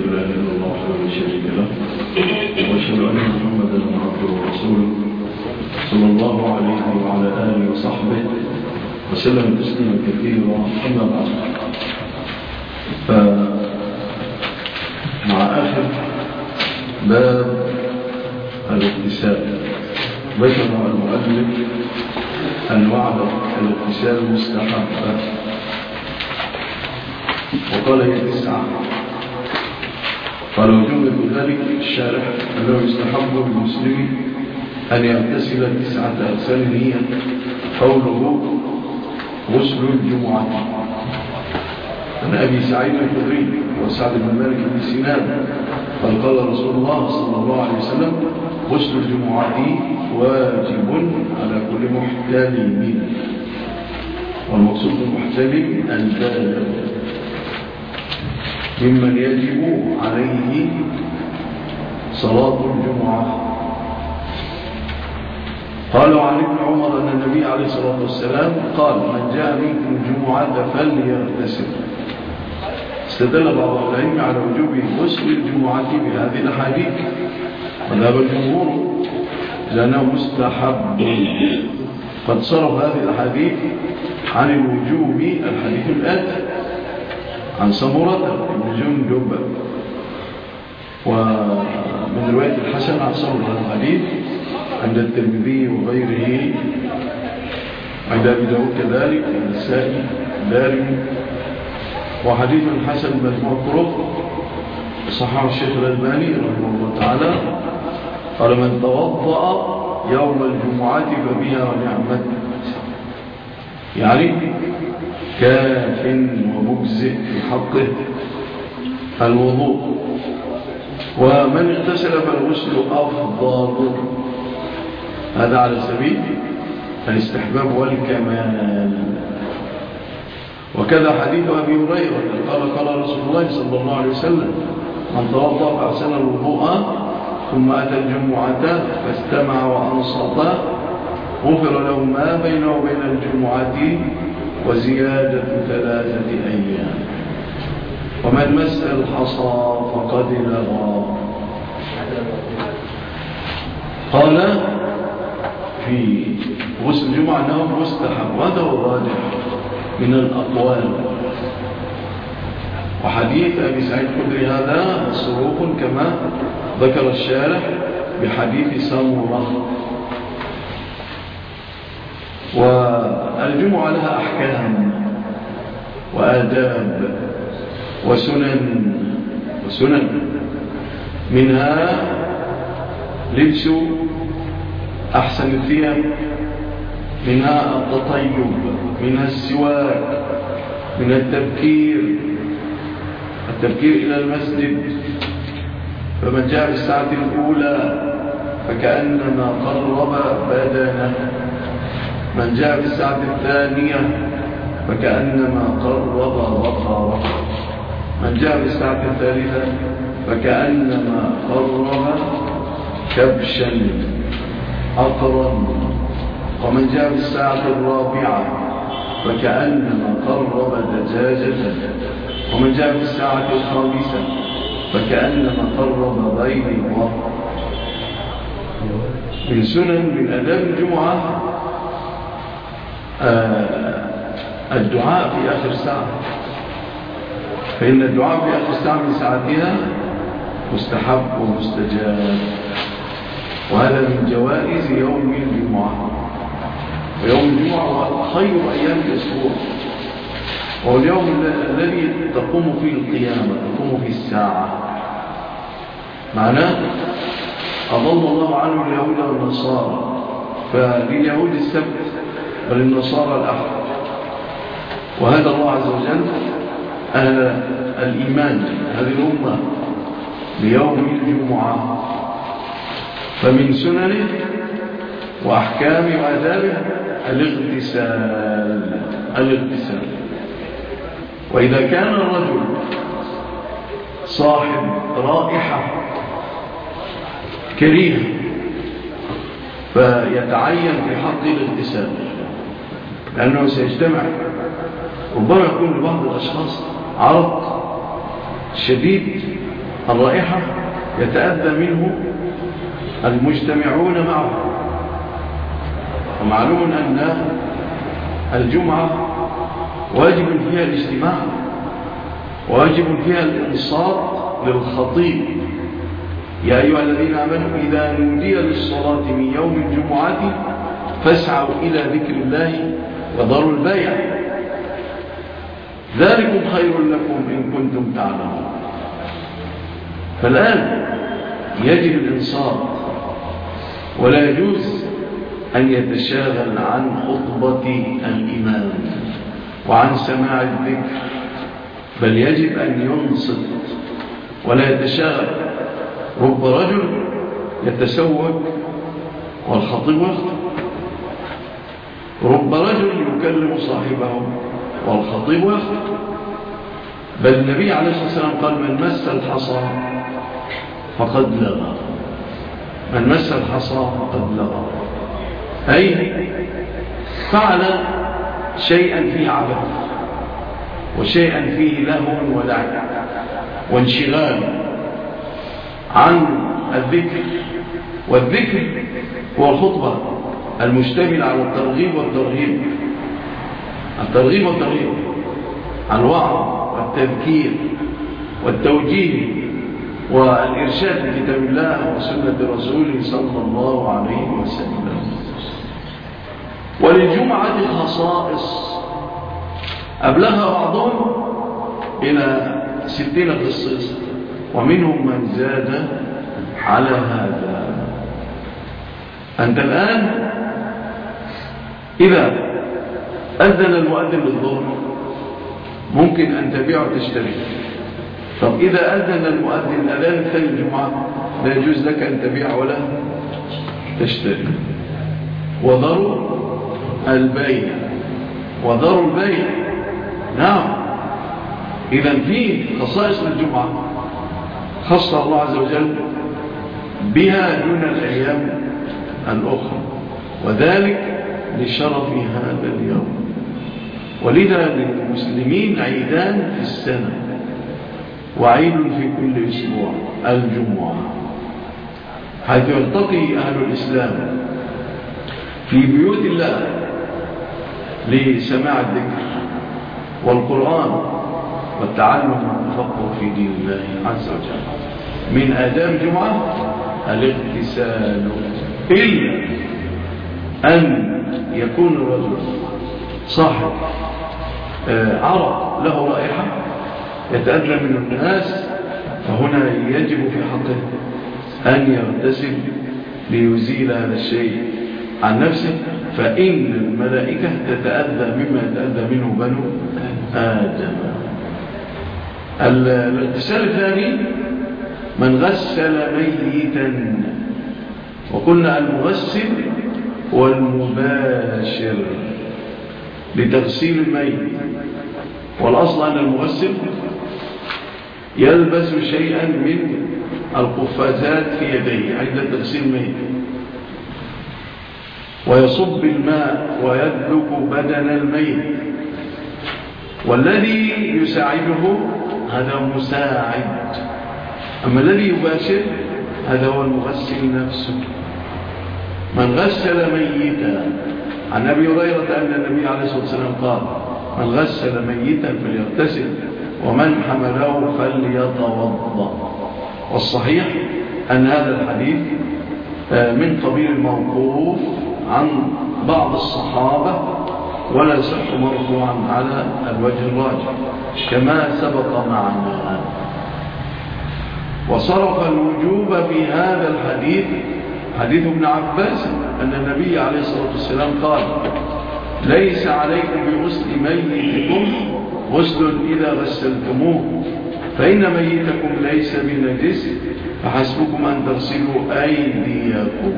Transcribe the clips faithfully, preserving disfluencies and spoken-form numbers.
لا إله إلا الله وحده لا شريك له وأشهد أن محمدا عبده ورسوله صلى الله عليه وعلى آله وصحبه وسلم تسليما كثيرا. أما بعد، فمع آخر باب الاغتسال ذكر المؤلف أنواع الاغتسال المستحبة وقال هي تسعة. قال وجملة ذلك الشارح أنه يستحب للمسلم أن يغتسل تسعة أغسال هي قوله غسل الجمعة عن أبي سعيد الخدري وسعد بن مالك بن سنان قال قال رسول الله صلى الله عليه وسلم غسل الجمعة واجب على كل محتلم، والمقصود بالمحتلم البالغ ممن يجب عليه صلاة الجمعة. قالوا عن ابن عمر أن النبي عليه الصلاة والسلام قال من جاء منكم الجمعة فليغتسل. استدل بعض العلم على وجوب غسل الجمعة بهذه الأحاديث، وذهب الجمهور لأنه مستحب. قد صرف هذه الأحاديث عن الوجوب الحديث الآتي عن سمرة بن جندب ومن رواية الحسن عن سمرة الحديث عند الترمذي وغيره، عند أبي داود كذلك النسائي دارمي، وحديث الحسن مجموع طرق صححه الشيخ الألباني رحمه الله تعالى. قال من توضأ يوم الجمعة فبها ونعمت، يعني كاف ومجزئ في حقه الوضوء. ومن اغتسل فالغسل أفضل، هذا على سبيل الاستحباب والكمال. وكذا حديث أبي هريرة قال قال رسول الله صلى الله عليه وسلم من توضأ فأحسن الوضوء ثم أتى الجمعة فاستمع وأنصت غفر له ما بينه وبين الجمعة وزيادة ثلاثة أيام. ومن مس الحصى فقد لغى. قال في غسل الجمعة أنه مستحب، وهذا هو الراجح من الأقوال. وحديث أبي سعيد الخدري هذا صروف كما ذكر الشارح بحديث سمرة. والجمعة لها أحكام وآداب وسنن وسنن منها لبس أحسن الثياب، منها التطيب، منها السواك، من التبكير التبكير إلى المسجد. فمن جاء في الساعة الأولى فكأنما قرب بدنه، من جاء في الساعة الثانية فكأنما قرب بقرة، من جاء في الساعة الثالثة فكأنما قرب كبشا أقرا، ومن جاء في الساعة الرابعة فكأنما قرب دجاجة، ومن جاء في الساعة الخامسة فكأنما قرب بيضا. من سنن من آداب الجمعة الدعاء في آخر ساعة، فإن الدعاء في آخر ساعة من ساعتها مستحب ومستجاب، وهذا من جوائز يوم الجمعة. ويوم الجمعة هو خير أيام الأسبوع، وهو اليوم الذي تقوم فيه القيامة، تقوم فيه الساعة. معناه أضل الله عنه اليهود والنصارى، فلليهود السبت وللنصارى الأحد. وهذا الله عز وجل أهل الإيمان هذه الأمة بيوم الجمعة. فمن سننه وأحكام وآدابه الاغتسال الاغتسال وإذا كان الرجل صاحب رائحة كريهة فيتعين في حق الاغتسال، لأنه سيجتمع ربما يكون لبعض الأشخاص عرق شديد الرائحة يتأذى منه المجتمعون معه. ومعلوم أن الجمعة واجب فيها الاجتماع، واجب فيها الإنصات للخطيب. يا أيها الذين آمنوا إذا نودي للصلاة من يوم الجمعة فاسعوا إلى ذكر الله وذروا البيع ذلكم خير لكم إن كنتم تعلمون. فالآن يجب الإنصات، ولا يجوز أن يتشاغل عن خطبة الإمام وعن سماع الذكر، بل يجب أن ينصت ولا يتشاغل. رب رجل يتسوق والخطيب يخطب، رب رجل يكلم صاحبه والخطيب يخطب. بل النبي عليه الصلاة والسلام قال من مس الحصى فقد لغى، من مس الحصى فقد لغى، أي فعل شيئا فيه عبث وشيئا فيه لهو ولعب وانشغال عن الذكر. والذكر هو الخطبة المشتمل على الترغيب والترهيب، الترغيب والترهيب، الوعظ والتذكير والتوجيه والإرشاد لكتاب الله وسنة رسوله صلى الله عليه وسلم. وللجمعة خصائص أبلغها بعضهم إلى ستين خصيصة، ومنهم من زاد على هذا. أنت الآن إذا أذن المؤذن للظهر ممكن أن تبيع وتشتري. طب إذا أذن المؤذن أذان ثاني الجمعة لا يجوز لك أن تبيع ولا تشتري. وذروا البيع، وذروا البيع. نعم، إذا في خصائص للجمعة خص الله عز وجل بها دون الأيام الأخرى، وذلك لشرف هذا اليوم. ولذا للمسلمين عيدان في السنة وعيد في كل أسبوع، الجمعة، حيث يلتقي أهل الإسلام في بيوت الله لسماع الذكر والقرآن والتعلم والتفقه في دين الله عز وجل. من آداب الجمعة الاغتسال، إلا أن يكون الرجل صاحب عرق له رائحة يتأذى من الناس، فهنا يجب في حقه أن يغتسل ليزيل هذا الشيء عن نفسه، فإن الملائكة تتأذى مما يتأذى منه بنو آدم. الاغتسال الثاني من غسل ميتا، وقلنا المغسل والمباشر لتغسيل الميت. والأصل أن المغسل يلبس شيئا من القفازات في يديه عند تغسيل الميت، ويصب الماء ويدلك بدن الميت، والذي يساعده هذا مساعد، أما الذي يباشر هذا هو المغسل نفسه. من غسل ميتا، عن أبي هريرة أن النبي عليه الصلاة والسلام قال من غسل ميتا فليغتسل ومن حمله فليتوضأ. والصحيح أن هذا الحديث من قبيل الموقوف عن بعض الصحابة ولا يصح مرفوعا على الوجه الراجح كما سبق معنا. وصرف الوجوب في هذا الحديث حديث ابن عباس أن النبي عليه الصلاة والسلام قال ليس عليكم بغسل ميتكم غسل إذا غسلتموه، فإن ميتكم ليس بنجس، فحسبكم أن تغسلوا أيديكم.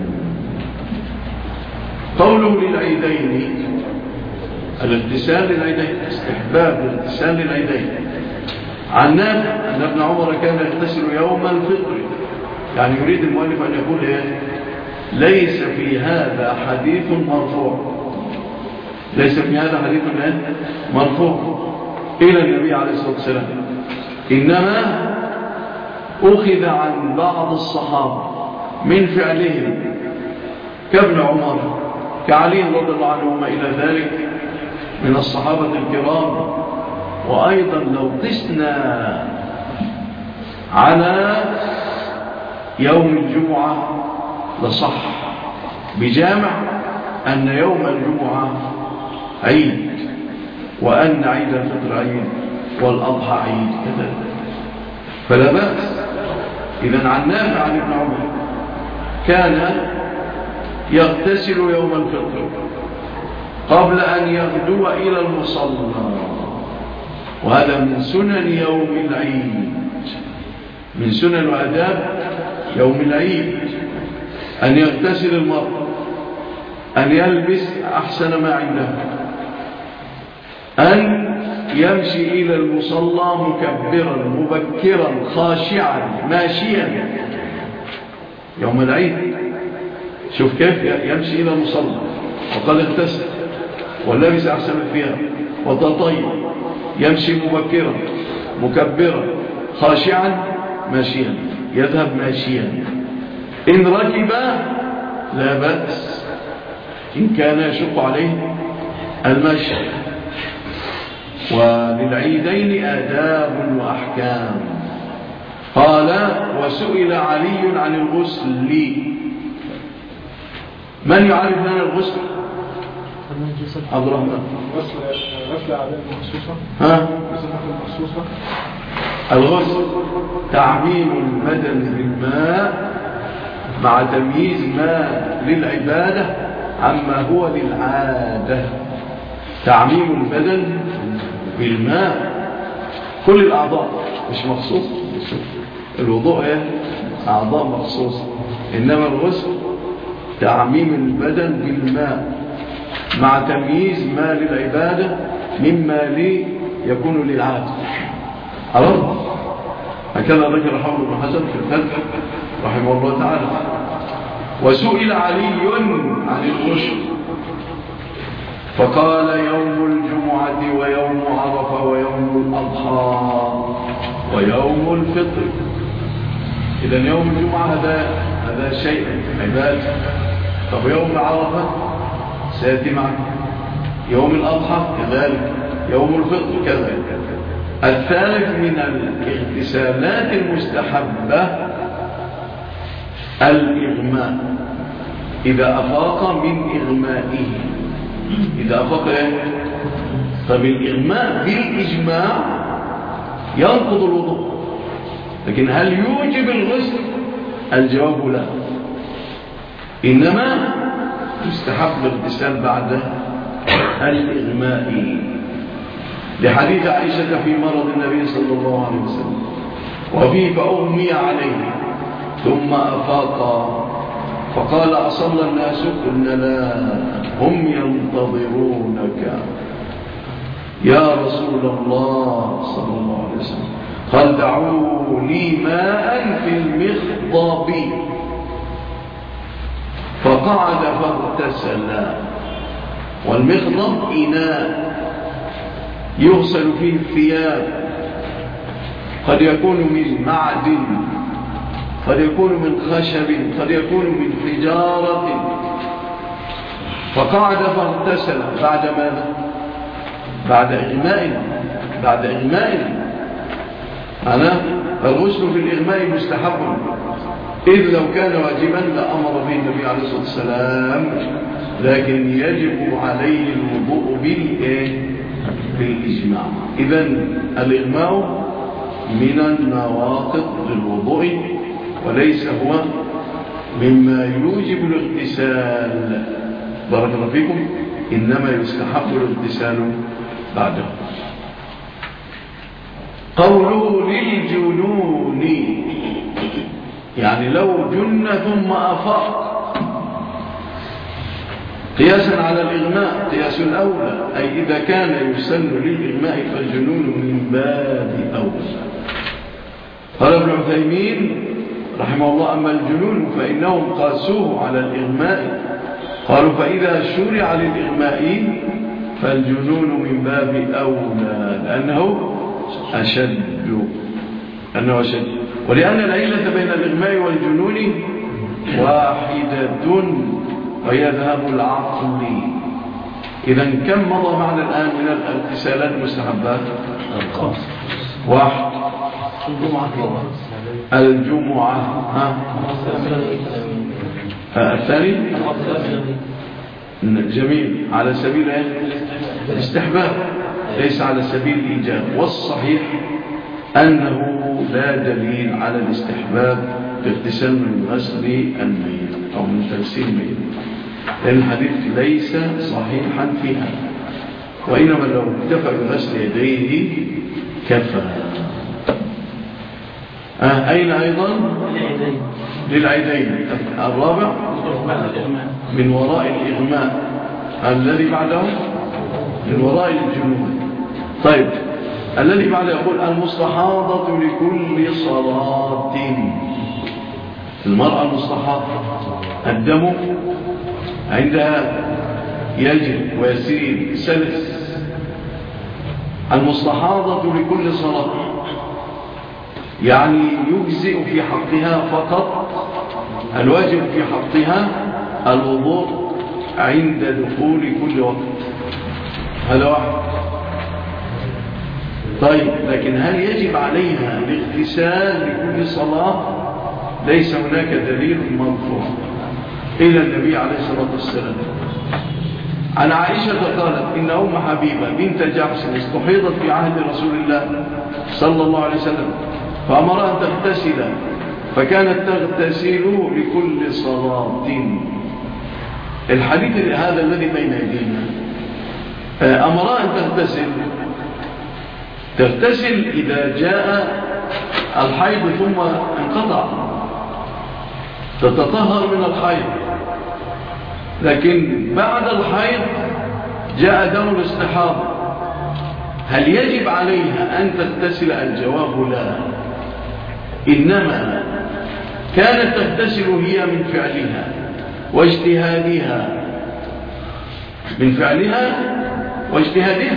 قوله للعيدين، الاغتسال للعيدين، استحباب الاغتسال للعيدين. عن نافع أن ابن عمر كان يغتسل يوم الفطر، يعني يريد المؤلف أن يقول إيه؟ ليس في هذا حديث مرفوع، ليس في هذا حديث مرفوع إلى النبي عليه الصلاة والسلام، إنما أخذ عن بعض الصحابة من فعلهم كابن عمر كعلي رضي الله عنه وما إلى ذلك من الصحابة الكرام. وأيضا لو قسنا على يوم الجمعة لصح بجامع أن يوم الجمعة عيد، وأن عيد الفطر عيد، والأضحى عيد كذلك، فلا بأس. إذن عن نافع عن ابن عمر كان يغتسل يوم الفطر قبل أن يغدو إلى المصلى، وهذا من سنن يوم العيد، من سنن وآداب يوم العيد أن يغتسل المرء، أن يلبس أحسن ما عنده، أن يمشي إلى المصلى مكبرا مبكرا خاشعا ماشيا يوم العيد. شوف كيف يمشي إلى المصلى وقد اغتسل ولبس أحسن الثياب وتطيب، يمشي مبكرا مكبرا خاشعا ماشيا، يذهب ماشيا. إن ركب لا بأس إن كان يشق عليه المشي. وللعيدين آداب وأحكام. قال وسئل علي عن الغسل. من يعرف لنا الغسل؟ عبد الرحمن. غسل أعضاء مخصوصة. ها؟ مخصوصة. الغسل تعميم البدن بالماء مع تمييز ما للعبادة عما هو للعادة. تعميم البدن بالماء كل الأعضاء مش مخصوص. الوضوء ايه؟ أعضاء مخصوصة، إنما الغسل تعميم البدن بالماء مع تمييز ما للعبادة مما لي يكون للعادة. عرفت؟ هكذا ذكر حافظ بن حجر في الفتح رحمه الله تعالى. وسئل علي عن الغسل فقال يوم الجمعة ويوم عرفة ويوم الأضحى ويوم الفطر. إذا يوم الجمعة هذا هذا شيء عبادة. طب يوم عرفة سيأتي معك، يوم الأضحى كذلك، يوم الفطر كذلك. الثالث من الاغتسالات المستحبة الإغماء، إذا أفاق من إغمائه. إذا أفاق إيه؟ طب الإغماء بالإجماع ينقض الوضوء، لكن هل يوجب الغسل؟ الجواب لا، إنما يستحب الاغتسال بعد الإغماء، لحديث عائشة في مرض النبي صلى الله عليه وسلم وفيه فأغمي عليه ثم أفاق فقال أصلى الناس؟ قلنا لا، هم ينتظرونك يا رسول الله صلى الله عليه وسلم. قال دعوا لي ماء في المخضب، فقعد فاغتسل. والمخضب إناء يغسل فيه الثياب، قد يكون من معدن، قد يكون من خشب، قد يكون من حجارة. فقعد فاغتسل بعد ماذا؟ بعد إغماء. بعد إغماء أنا الغسل في الإغماء مستحب، إذ لو كان واجبا لأمر به النبي عليه الصلاة والسلام، لكن يجب عليه الوضوء بالإجماع. إذن الإغماء من النواقض للوضوء وليس هو مما يوجب الاغتسال. بارك الله فيكم. إنما يستحب الاغتسال بعده. قولوا للجنون، يعني لو جن ثم أفاق، قياسا على الإغماء قياس الأولى، أي إذا كان يسن للإغماء فالجنون من باب أولى. قال ابن عثيمين رحمه الله أما الجنون فإنهم قاسوه على الإغماء، قالوا فإذا شرع للإغماء فالجنون من باب أولى لأنه أشد أنه أشد ولأن العلة بين الإغماء والجنون واحدة وهي ذهاب العقل. إذا كم مضى معنا الآن من الاغتسالات المستحبات؟ واحد الجمعة. ها الثاني جميل على سبيل الاستحباب ليس على سبيل الإيجاب. والصحيح أنه لا دليل على الاستحباب في اغتسال من غسل الميت أو من تغسيل الميت، لأن الحديث ليس صحيحا فيها، وإنما لو اكتفى بغسل يديه كفى. آه أين أيضا؟ للعيدين. الرابع من وراء الإغماء. الذي بعده من وراء الجنون. طيب الذي بعده يقول المستحاضة لكل صلاة. المرأة المستحاضة الدم عندها يجري ويسير سلس. المستحاضة لكل صلاة يعني يجزئ في حقها فقط، الواجب في حقها الوضوء عند دخول كل وقت. هذا واحد. طيب لكن هل يجب عليها الاغتسال لكل صلاة؟ ليس هناك دليل مرفوع إلى النبي عليه الصلاة والسلام. عن عائشة قالت إن أم حبيبة بنت جحش استحيضت في عهد رسول الله صلى الله عليه وسلم فأمرها أن تغتسل، فكانت تغتسل لكل صلاة. الحديث هذا الذي بين يدينا أمرها أن تغتسل تغتسل إذا جاء الحيض ثم انقطع، تتطهر من الحيض. لكن بعد الحيض جاء دم الاستحاضة، هل يجب عليها أن تغتسل؟ الجواب لا، إنما كانت تغتسل هي من فعلها واجتهادها، من فعلها واجتهادها،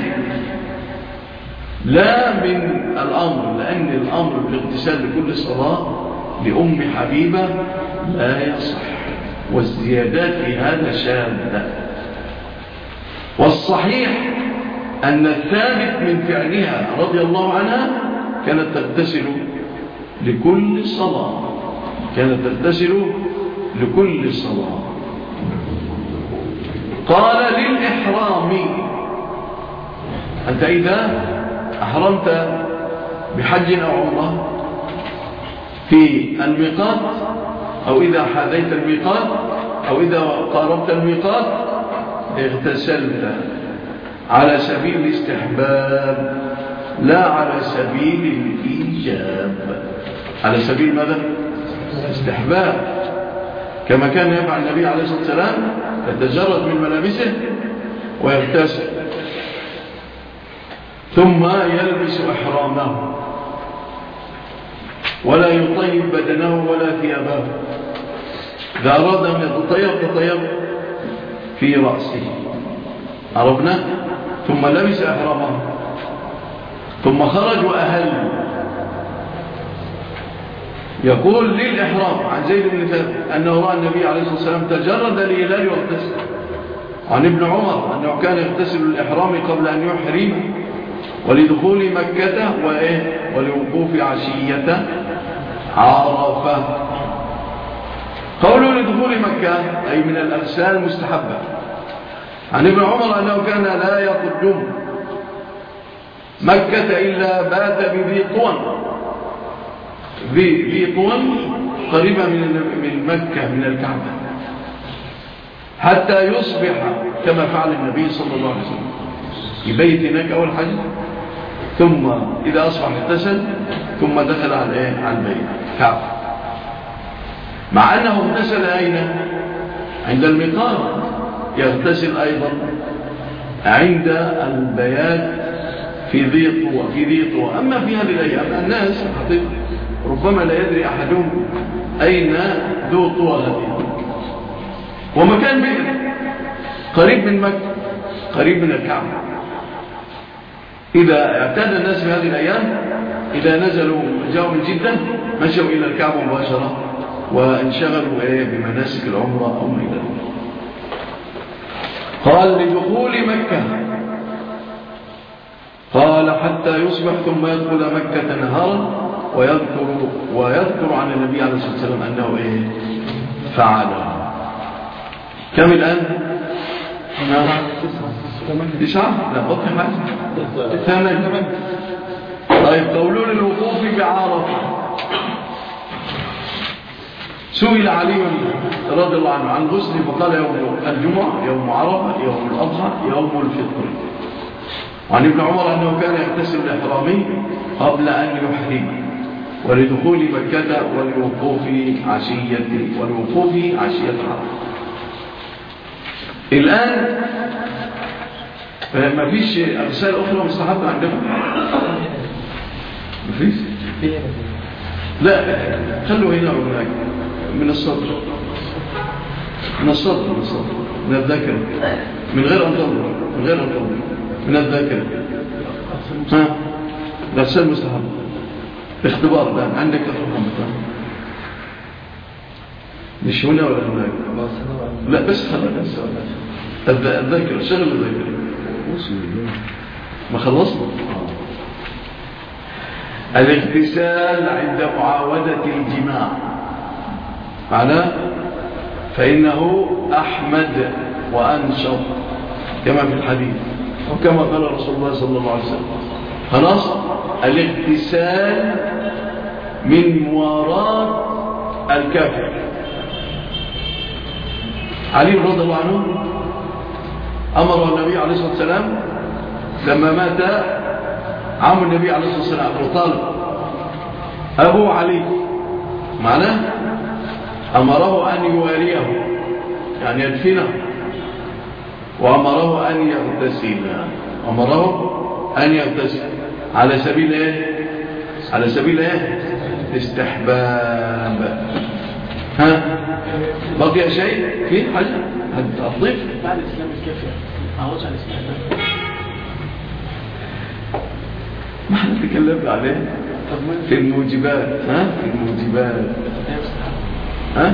لا من الأمر، لأن الأمر بالاغتسال لكل صلاة لأم حبيبة لا يصح، والزيادات في هذا شاذة. والصحيح أن الثابت من فعلها رضي الله عنها كانت تغتسل لكل صلاة، كانت تغتسل لكل صلاة. قال للإحرام، أنت إذا أحرمت بحج أو عمرة في الميقات، أو إذا حاذيت الميقات، أو إذا قاربت الميقات، اغتسلت على سبيل الاستحباب لا على سبيل الإيجاب. على سبيل ماذا؟ استحباب، كما كان يفعل النبي عليه الصلاة والسلام، يتجرد من ملابسه ويغتسل ثم يلبس إحرامه ولا يطيب بدنه ولا ثيابه. إذا أراد أن يتطيب تطيب في رأسه، عرفنا؟ ثم لبس إحرامه ثم خرج وأهل. يقول للإحرام عن زيد بن ثابت أنه رأى النبي عليه الصلاة والسلام تجرد لهلال واغتسل. عن ابن عمر أنه كان يغتسل للإحرام قبل أن يحرم ولدخول مكة وإيه ولوقوف عشية عرفة. قوله لدخول مكة أي من الأغسال المستحبة. عن ابن عمر أنه كان لا يقدم مكة إلا بات بذي طوى، ذي طوى قريبة من مكة من الكعبة، حتى يصبح كما فعل النبي صلى الله عليه وسلم، يبيت هناك أول حاجة، ثم إذا أصبح اغتسل ثم دخل على إيه؟ على البيت كعبة، مع أنه اغتسل أين؟ عند الميقات. يغتسل أيضا عند البيات في ذي طوى في ذي طوى. أما في هذه الأيام الناس ربما لا يدري أحدهم أين ذو طوى هذه، ومكان بئر قريب من مكة قريب من الكعبة. إذا اعتاد الناس في هذه الأيام إذا نزلوا جاءوا من جدة مشوا إلى الكعبة مباشرة وانشغلوا إيه بمناسك العمرة أو ما إلى ذلك. قال لدخول مكة، قال حتى يصبح ثم يدخل مكة نهارا ويذكر, ويذكر عن النبي عليه الصلاة والسلام أنه إيه فعل. كم الآن؟ تسعة؟ لا بطي حاجة ثمن. طيب قولون الوقوف بعرفة. سئل علي رضي الله عنه عن غسل فقال يوم الجمعة، يوم عرفة، يوم الأضحى، يوم الفطر. وعن ابن عمر أنه كان يغتسل لإحرامه قبل أن يحرم ولدخول مكة ولوقوف عشية ولوقوف عشية عرفة. الآن ما فيش أغسال أخرى مستحبة عندكم؟ ما فيش؟ لا خلوا هنا وهناك من الصدر من الصدر من الصدر من الذاكرة من غير أن تنظر من غير أن تنظر من الذاكرة. ها الأغسال مستحبة اختبار الآن عندك أخرى مش هنا ولا هناك؟ لا بس خلاص الذاكرة شغل الذاكرة ما خلصنا. الاغتسال عند معاودة الجماع معناه فإنه أحمد وأنشط كما في الحديث وكما قال رسول الله صلى الله عليه وسلم. خلاص الاغتسال من مواراة الكافر. علي رضي الله عنه أمر النبي عليه الصلاة والسلام لما مات عم النبي عليه الصلاة والسلام أبو طالب أبو علي معناه أمره أن يواريه يعني يدفنه وأمره أن يغتسل أمره أن يغتسل على سبيل إيه؟ على سبيل إيه؟ استحباب. ها بقي شيء في حاجة هتضيف بعد الإسلام الكافر أعوض عن الإسلام ما احنا تكلمنا عليه في الموجبات. ها في الموجبات. ها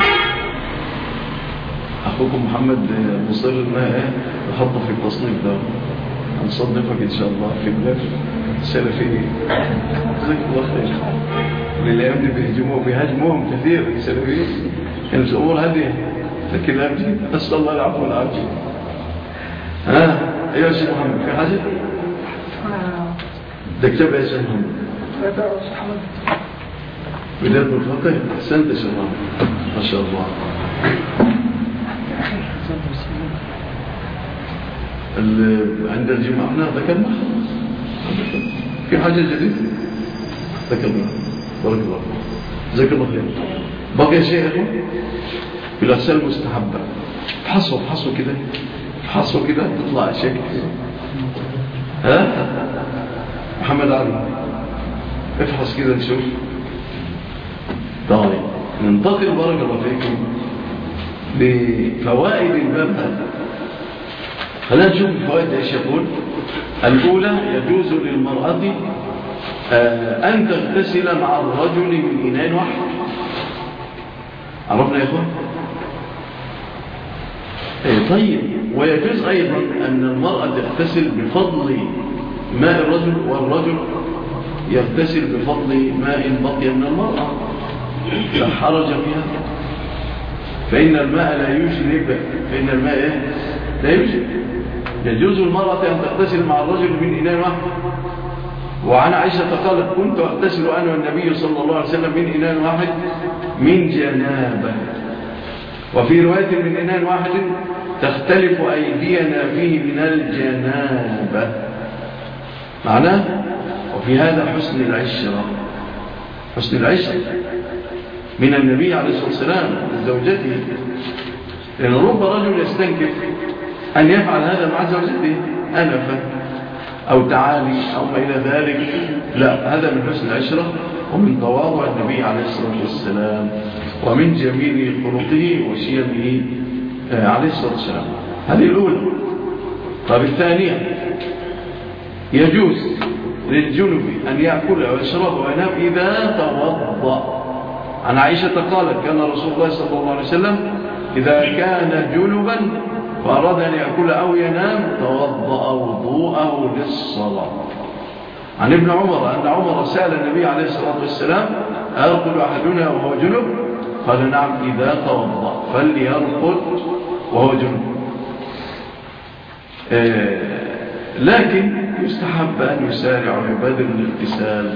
أخوكم محمد مصر ما يحطه في التصنيف ده هنصنفك إن شاء الله في بلاد السلفية. جزاك الله خير. للأيام دي بيهجموه بيهاجموهم كثير السلفيين كانت الأمور هذه لكن لا يمكن أسأل الله العفو والعافية. ها أيها الشيخ محمد في حاجة؟ ده كتاب يا شيخ محمد بداية الفقه. أحسنت يا شيخ محمد ما شاء الله. عند الجماعة احنا ذكرنا في حاجة جديدة ذكرنا بارك الله جزاك الله خير. بقي شيء اخو في الأغسال المستحبة. فحصوا فحصوا كده فحصوا كده تطلع شيء. ها محمد علي افحص كده نشوف. طيب ننتقل بارك الله فيكم لفوائد الباب هذا. خلينا نشوف الفوائد ايش يقول. الأولى يجوز للمرأة أن تغتسل مع الرجل من إناء واحد. عرفنا يا إخوان؟ طيب ويجوز أيضا أن المرأة تغتسل بفضل ماء الرجل والرجل يغتسل بفضل ماء بقي من المرأة لا حرج فيها. فإن الماء لا يجنب فإن الماء لا يجنب. يجوز المرأة أن تغتسل مع الرجل من إناء واحد. وعن عائشة قالت كنت أغتسل أنا والنبي صلى الله عليه وسلم من إناء واحد من جنابة. وفي رواية من إناء واحد تختلف أيدينا فيه من الجنابة. معناه وفي هذا حسن العشرة حسن العشرة من النبي عليه الصلاة والسلام لزوجته. لأن رب رجل يستنكف أن يفعل هذا مع زوجته أنفا أو تعالي أو ما إلى ذلك. لا هذا من حسن العشرة ومن تواضع النبي عليه الصلاة والسلام ومن جميل خلقه وشيمه عليه الصلاة والسلام. هذه الأولى. طيب الثانية يجوز للجنب أن يأكل ويشرب وينام إذا توضأ. عن عائشة قالت كان رسول الله صلى الله عليه وسلم إذا كان جنبا فأراد أن يأكل أو ينام توضأ وضوءه للصلاة. عن ابن عمر أن عمر سأل النبي عليه الصلاة والسلام أيرقد أحدنا وهو جنب؟ قال نعم إذا توضأ فليرقد وهو جنب. آه لكن يستحب أن يسارع ويبادر الاغتسال،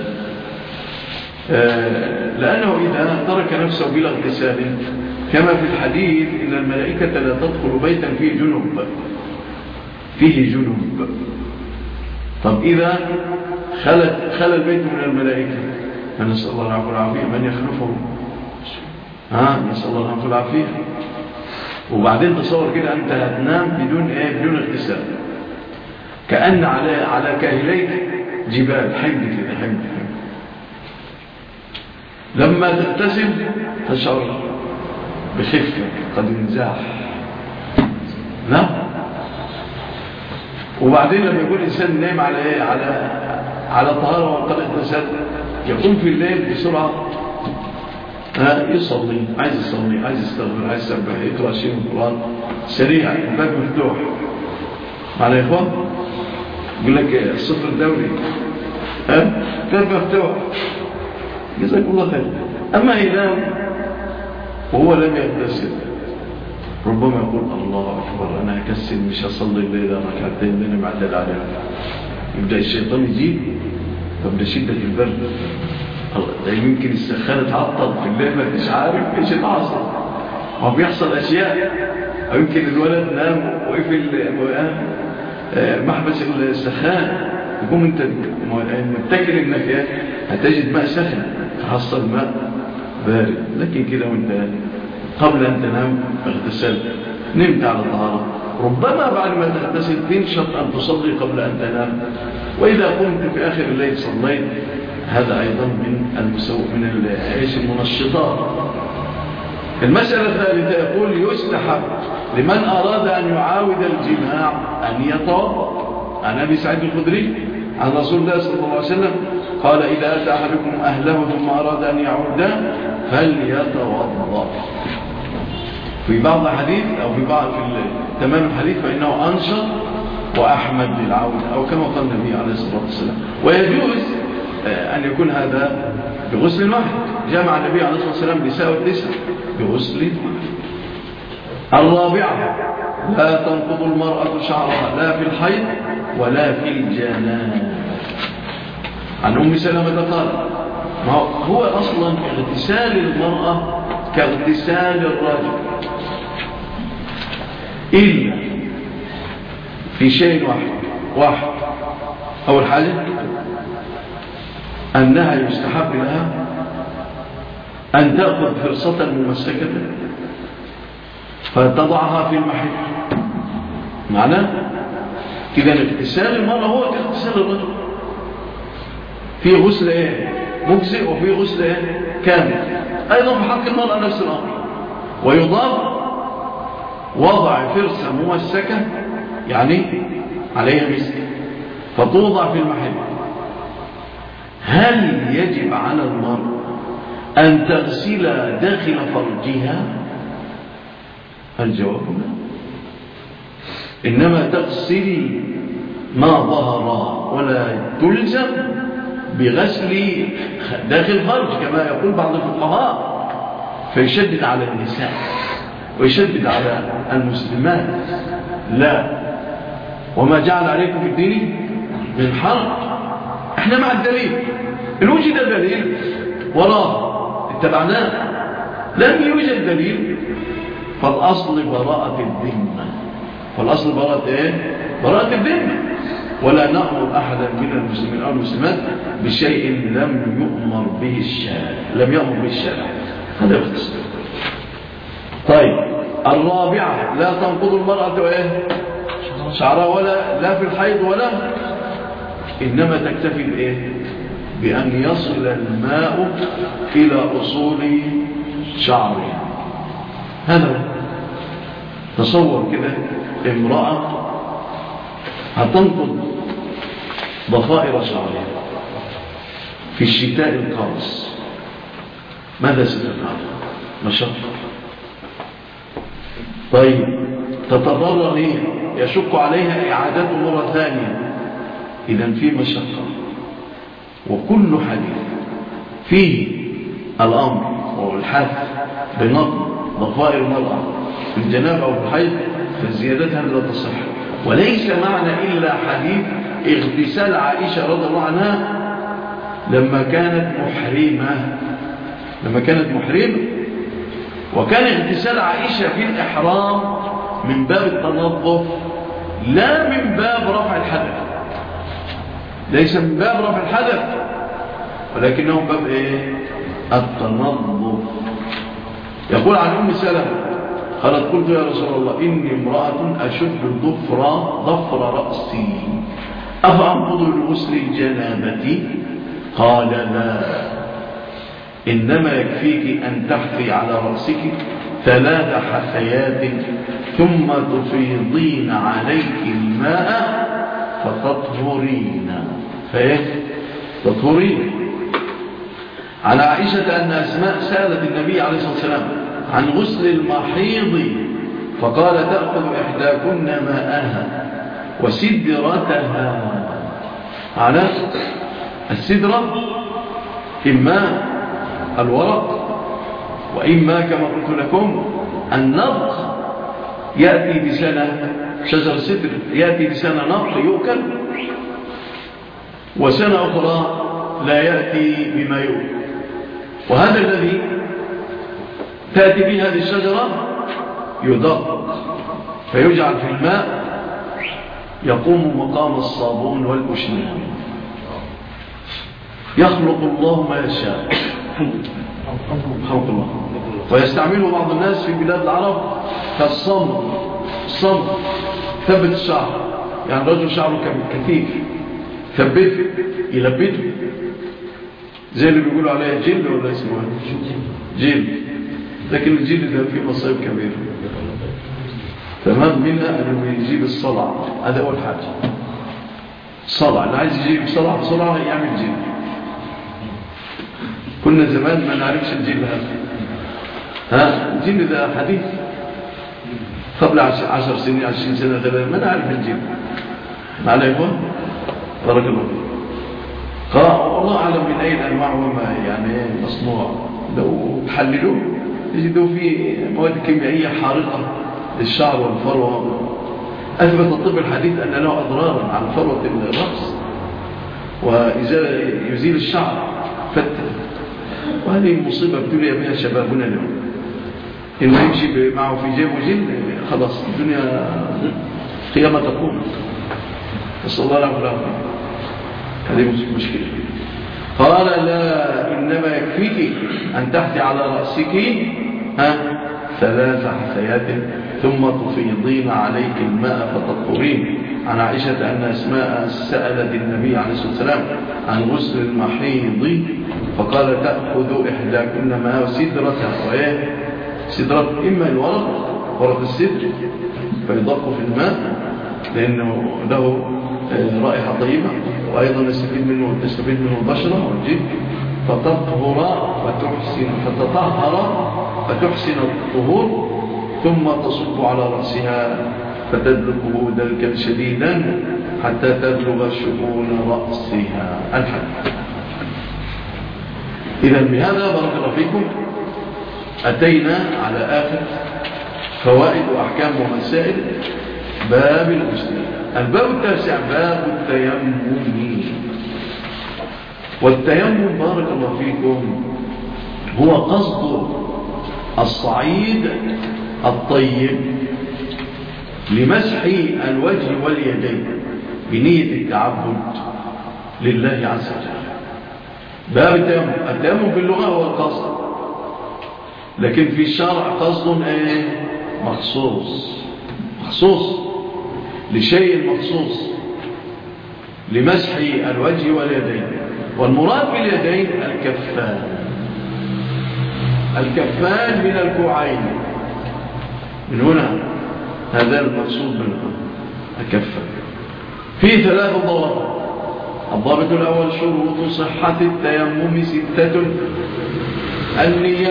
آه لأنه إذا ترك نفسه بلا اغتسال كما في الحديث إن الملائكة لا تدخل بيتا فيه جنب فيه جنب. طب إذا خلت خل البيت من الملائكة فنسأل الله العفو والعافية، من يخلفه؟ ها نسأل الله العفو والعافية. وبعدين تصور كده أنت هتنام بدون إيه؟ بدون اغتسال، كأن على على كاهليك جبال حمد كده حمد حمد. لما تغتسل تشعر بخفة قد انزاح. نعم. وبعدين لما يكون الإنسان نايم على إيه؟ على على طهارة وقد اغتسل يقوم في الليل بسرعة يصلي، عايز يصلي، عايز يستغفر، عايز يسبح، يقرأ شيء من القرآن سريع، الباب مفتوح. معنا يا إخوان؟ يقول لك الصفر الدولي ها باب مفتوح، جزاكم الله خير. أما ينام وهو لم يغتسل ربما يقول الله أكبر أنا هكسل مش هصلي الليلة ركعتين لأني معتاد عليها. يبدأ الشيطان يجيب، طب ده شدة البرد، ده يمكن السخانة تعطل في الليل ما مش عارف ايش يتعصر، هو بيحصل أشياء، أو يمكن الولد نام وقفل محبس السخان، يقوم انت متكر انك هتجد ماء سخن تحصل ماء بارد. لكن كده وانت قبل أن تنام اغتسلت نمت على الطهارة، ربما بعد ما تغتسل تنشط أن تصلي قبل أن تنام، وإذا قمت في آخر الليل صليت، هذا أيضا من المسو من ايش المنشطات. المسألة الثالثة يقول يستحب لمن أراد أن يعاود الجماع أن يتوضأ. عن أبي سعيد الخدري عن رسول الله صلى الله عليه وسلم قال إذا أتى أحدكم أهله ثم أراد أن يعود فليتوضأ. في بعض الحديث أو في بعض في تمام الحديث فإنه أنشط وأحمد للعودة، أو كما قال النبي عليه الصلاة والسلام. ويجوز أن يكون هذا بغسل المحيض، جمع النبي عليه الصلاة والسلام نساء والنساء بغسل المحيض. الرابعة لا تنقض المرأة شعرها لا في الحيض ولا في الجنان. عن أم سلمة قال هو أصلا اغتسال المرأة كاغتسال الرجل إلا في شيء واحد واحد أول حاجة أنها يستحب لها أن تأخذ فرصة ممسكة فتضعها في المحيط. معناه إذا اغتسال المرأة هو كاغتسال الرجل، في غسل ايه مجزئ وفي غسل ايه كامل. أيضا في حق المرأة نفس الأمر. ويضاف وضع فرصة ممسكة يعني عليها مسك فتوضع في المحيط. هل يجب على المرأة أن تغسل داخل فرجها؟ الجواب لا، إنما تغسل ما ظهر، ولا تلزم بغسل داخل فرج كما يقول بعض الفقهاء، فيشدد على النساء ويشدد على المسلمات. لا، وما جعل عليكم في الدين من حرج. احنا مع الدليل، إن وجد دليل وراه اتبعناه، لم يوجد دليل فالأصل براءة الذمة. فالأصل براءة ايه؟ براءة الذمة. ولا نأمر أحدا من المسلمين أو المسلمات بشيء لم يؤمر به الشارع، لم يأمر به الشارع. هذا يختصر. طيب الرابعة لا تنقض المرأة ايه؟ شعرها ولا لا في الحيض ولا، إنما تكتفي بإيه؟ بأن يصل الماء إلى أصول شعرها. هذا تصور كده امرأة هتنقض ضفائر شعرها في الشتاء القارس ماذا ستفعل؟ مشقة. طيب تتضرر هي يشق عليها إعادته مرة ثانية، إذن في مشقة. وكل حديث فيه الأمر والحث بنقض ضفائر المرأة في الجنابة أو في الحيض فزيادتها لا تصح. وليس معنى إلا حديث اغتسال عائشة رضي الله عنها لما كانت محرمة لما كانت محرمة وكان اغتسال عائشة في الإحرام من باب التنظف لا من باب رفع الحدث، ليس من باب رفع الحدث ولكنه باب ايه؟ التنظف. يقول عن أم سلمة قالت قلت يا رسول الله إني امرأة أشد ضفر ضفر رأسي أفأنقض لغسل الجنابة؟ قال لا، إنما يكفيك أن تحفي على رأسك ثلاث حثيات ثم تفيضين عليك الماء فتطهرين فإيه؟ تطهرين. عن عائشة أن أسماء سألت النبي عليه الصلاة والسلام عن غسل المحيض فقال تأخذ إحداكن ماءها وسدرتها. على السدرة إما الورق وإما كما قلت لكم النبق، يأتي بسنة شجر السدر يأتي بسنة نبق يؤكل وسنة أخرى لا يأتي بما يؤكل. وهذا الذي تأتي به هذه الشجرة يدق فيجعل في الماء يقوم مقام الصابون والبشنان. يخلق الله ما يشاء خلق الله. ويستعمله بعض الناس في بلاد العرب كالصمر. الصمر ثبت الشعر، يعني رجل شعره كثيف ثبته يلبته زي اللي بيقولوا عليها جل ولا اسمه جل، لكن الجل ده فيه مصايب كبيرة. تمام. منها انه يجيب الصلع، هذا اول حاجة. الصلع اللي عايز يجيب صلع بسرعة يعمل جل. كنا زمان ما نعرفش الجل هذا. ها الجل ده حديث قبل عشر سنين عشرين سنة ثلاثة ما نعرف الجل. معنا يا إخوان بارك الله فيك. قال والله أعلم من أي الأنواع وما يعني مصنوع. لو تحللوه يجدوا فيه مواد كيميائية حارقة للشعر والفروة. أثبت الطب الحديث أن له أضرارا على فروة الرأس ويزيل الشعر فتة. وهذه مصيبة ابتلي بها شبابنا اليوم. إنه يمشي معه في جيبه جل خلاص الدنيا قيامة تقوم. نسأل الله العافية. هذه مشكلة. قال لا، إنما يكفيك أن تحتي على رأسك ها ثلاث حثيات ثم تفيضين عليك الماء فتطهرين. عن عائشة أن أسماء سألت النبي عليه الصلاة والسلام عن غسل المحيض فقال تأخذ إحداكن ماء وسدرتها. وإيه سدرة؟ إما الورق ورق السدر فيضق في الماء لأنه له رائحة طيبة وأيضا نستفيد منه تستفيد منه البشرة والجلد فتطهر فتحسن فتطهر فتحسن الطهور ثم تصب على رأسها فتدلكه دلكا شديدا حتى تبلغ شؤون رأسها الحد. إذا بهذا بارك الله فيكم أتينا على آخر فوائد وأحكام ومسائل باب الغسل. الباب التاسع باب التيمم. والتيمم بارك الله فيكم هو قصد الصعيد الطيب لمسح الوجه واليدين بنية التعبد لله عز وجل. باب التيمم. التيمم في اللغة هو القصد، لكن في الشرع قصد ايه مخصوص مخصوص لشيء مخصوص لمسح الوجه واليدين. والمراد باليدين الكفان الكفان من الكوعين من هنا، هذا المقصود منه الكفان. في ثلاث ضوابط الضابط الأول شروط صحة التيمم ستة: النية،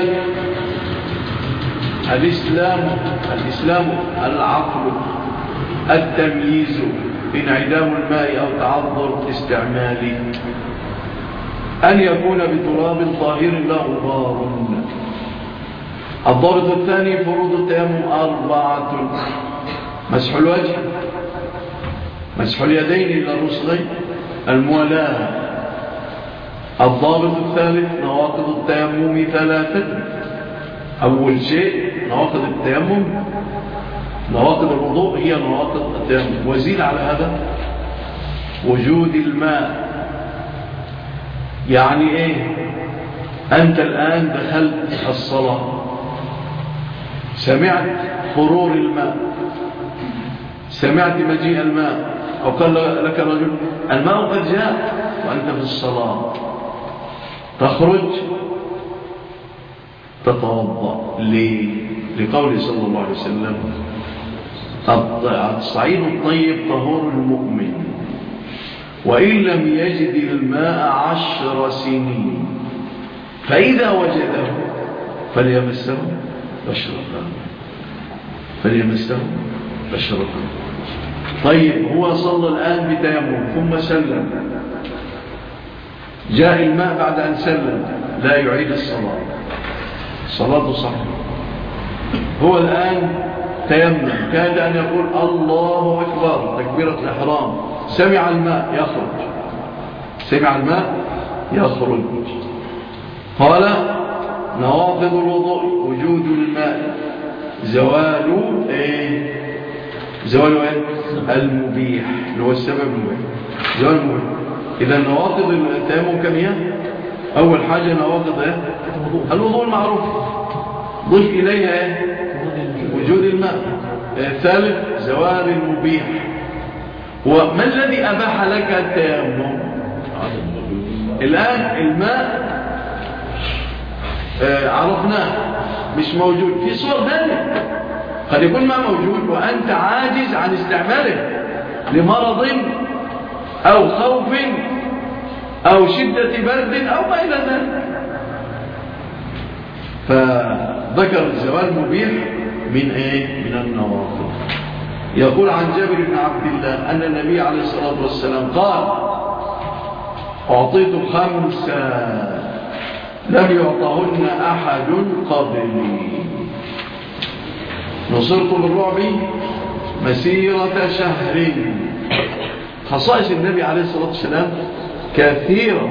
الإسلام الإسلام العقل، التمييز، انعدام الماء أو تعذر استعماله، أن يكون بتراب طاهر لا غبار. الضابط الثاني فروض التيمم أربعة: مسح الوجه، مسح اليدين إلى الرسغين، الموالاة. الضابط الثالث نواقض التيمم ثلاثة: أول شيء نواقض التيمم، نواقض الوضوء هي نواقض التيمم، وزيد على هذا وجود الماء. يعني إيه؟ أنت الآن دخلت الصلاة، سمعت فرور الماء، سمعت مجيء الماء، أو قال لك رجل الماء قد جاء وأنت في الصلاة، تخرج تتوضأ. ليه؟ لقوله صلى الله عليه وسلم: الصعيد الطيب طهور المؤمن، وإن لم يجد الماء عشر سنين فإذا وجده فليمسه فاشربه، فليمسه فاشربه. طيب هو صلى الآن بتيمم ثم سلم، جاء الماء بعد أن سلم، لا يعيد الصلاة، صلاته صحيحة. هو الآن تيمم، كاد أن يقول الله أكبر تكبيرة الإحرام، سمع الماء يخرج، سمع الماء يخرج. قال: نواقض الوضوء: وجود الماء، زوال ايه؟ زوال ايه؟ المبيح، اللي هو السبب المبيح، زوال المبيح. اذا نواقض التيمم كم هي؟ اول حاجه نواقض ايه؟ الوضوء المعروف، ضيف اليها ايه؟ وجود الماء. الثالث زوال المبيح. وما الذي اباح لك التيمم؟ الان الماء آه عرفناه مش موجود، في صور ثانية قد يكون ما موجود وأنت عاجز عن استعماله لمرض أو خوف أو شدة برد أو ما إلى ذلك. فذكر الزوال مبيح من إيه؟ من النواقض. يقول عن جابر بن عبد الله أن النبي عليه الصلاة والسلام قال: أعطيت خمسة لم يعطهن أحد قبلي: نصرت بالرعب مسيرة شهر. خصائص النبي عليه الصلاة والسلام كثيرة.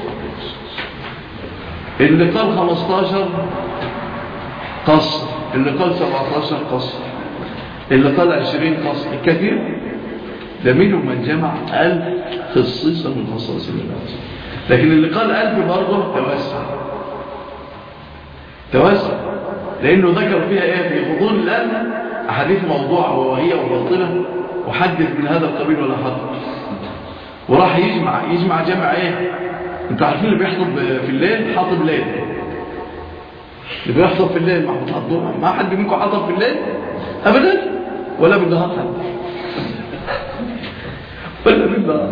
اللي قال خمستاشر قصر، اللي قال سبعتاشر قصر، اللي قال عشرين قصر، كثير. ده منهم من جمع ألف خصيصا من خصائص النبي، لكن اللي قال ألف برضه توسع توسع لأنه ذكر فيها إيه؟ في غضون الآن أحاديث موضوعة ووهية وباطلة وحدث من هذا القبيل ولا حد، وراح يجمع يجمع جمع إيه؟ أنتوا عارفين اللي بيحطب في الليل حاطب ليل، اللي بيحطب في الليل محمود حطوه، ما حد منكم حطب في الليل أبدا ولا بالنهار حد ولا بالنهار.